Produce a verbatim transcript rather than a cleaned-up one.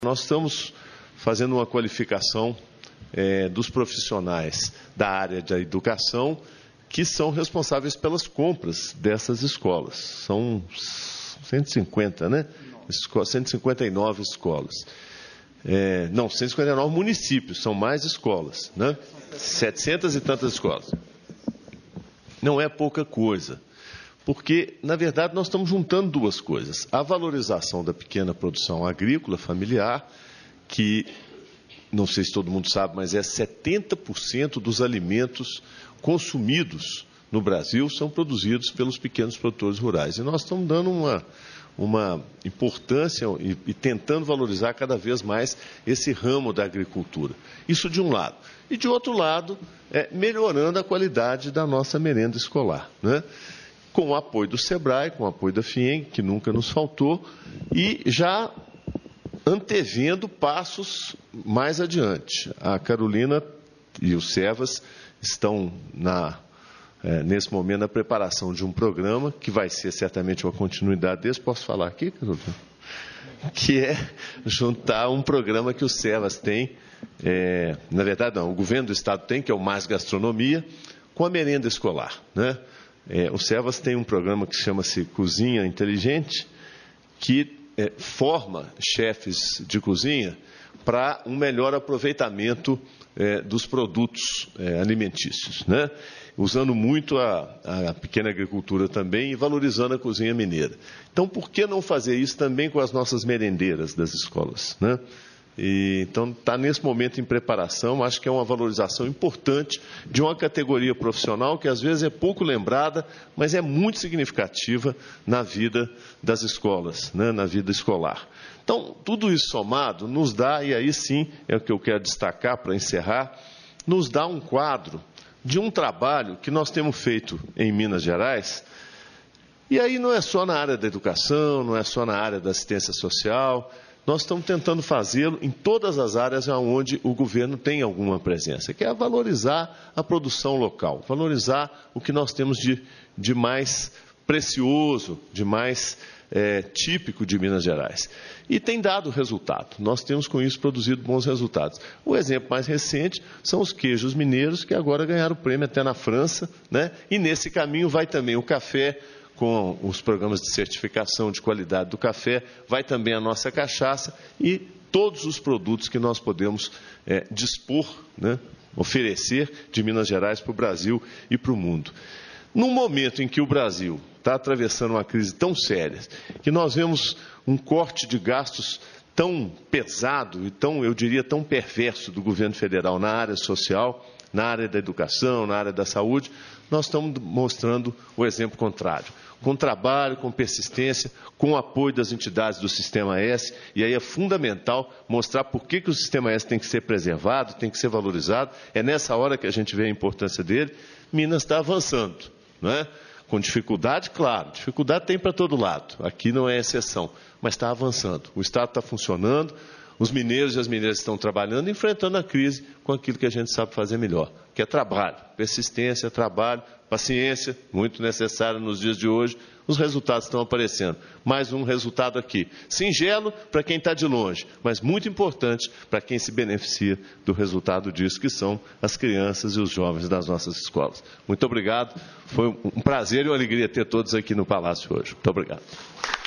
Nós estamos fazendo uma qualificação é, dos profissionais da área da educação que são responsáveis pelas compras dessas escolas. São cento e cinquenta, né? cento e cinquenta e nove escolas. É, não, cento e cinquenta e nove municípios, são mais escolas, né? setecentas e tantas escolas. Não é pouca coisa, porque, na verdade, nós estamos juntando duas coisas. A valorização da pequena produção agrícola familiar, que, não sei se todo mundo sabe, mas é setenta por cento dos alimentos consumidos no Brasil são produzidos pelos pequenos produtores rurais. E nós estamos dando uma, uma importância e, e tentando valorizar cada vez mais esse ramo da agricultura. Isso de um lado. E, de outro lado, é, melhorando a qualidade da nossa merenda escolar, né? Com o apoio do SEBRAE, com o apoio da FIENG, que nunca nos faltou, e já antevendo passos mais adiante. A Carolina e o SEVAS estão, na, é, nesse momento, na preparação de um programa, que vai ser certamente uma continuidade desse. Posso falar aqui, Carolina? Que é juntar um programa que o SEVAS tem, é, na verdade não, o governo do Estado tem, que é o Mais Gastronomia, com a merenda escolar, né? É, o SEVAS tem um programa que chama-se Cozinha Inteligente, que é, forma chefes de cozinha para um melhor aproveitamento é, dos produtos é, alimentícios, né? Usando muito a, a pequena agricultura também e valorizando a cozinha mineira. Então, por que não fazer isso também com as nossas merendeiras das escolas, né? E, então, está nesse momento em preparação. Acho que é uma valorização importante de uma categoria profissional que, às vezes, é pouco lembrada, mas é muito significativa na vida das escolas, né, na vida escolar. Então, tudo isso somado nos dá, e aí sim é o que eu quero destacar para encerrar, nos dá um quadro de um trabalho que nós temos feito em Minas Gerais. E aí não é só na área da educação, não é só na área da assistência social. Nós estamos tentando fazê-lo em todas as áreas onde o governo tem alguma presença, que é valorizar a produção local, valorizar o que nós temos de, de mais precioso, de mais é, típico de Minas Gerais. E tem dado resultado. Nós temos, com isso, produzido bons resultados. O exemplo mais recente são os queijos mineiros, que agora ganharam prêmio até na França, né? E nesse caminho vai também o café, com os programas de certificação de qualidade do café, vai também a nossa cachaça e todos os produtos que nós podemos é, dispor, né, oferecer de Minas Gerais para o Brasil e para o mundo. Num momento em que o Brasil está atravessando uma crise tão séria, que nós vemos um corte de gastos tão pesado e tão, eu diria, tão perverso do governo federal na área social, na área da educação, na área da saúde, nós estamos mostrando o exemplo contrário. Com trabalho, com persistência, com o apoio das entidades do Sistema S, e aí é fundamental mostrar por que, que o Sistema S tem que ser preservado, tem que ser valorizado. É nessa hora que a gente vê a importância dele. Minas está avançando, não é? Com dificuldade, claro, dificuldade tem para todo lado, aqui não é exceção, mas está avançando. O Estado está funcionando, os mineiros e as mineiras estão trabalhando, enfrentando a crise com aquilo que a gente sabe fazer melhor, que é trabalho, persistência, trabalho, paciência, muito necessário nos dias de hoje. Os resultados estão aparecendo. Mais um resultado aqui. Singelo para quem está de longe, mas muito importante para quem se beneficia do resultado disso, que são as crianças e os jovens das nossas escolas. Muito obrigado. Foi um prazer e uma alegria ter todos aqui no Palácio hoje. Muito obrigado.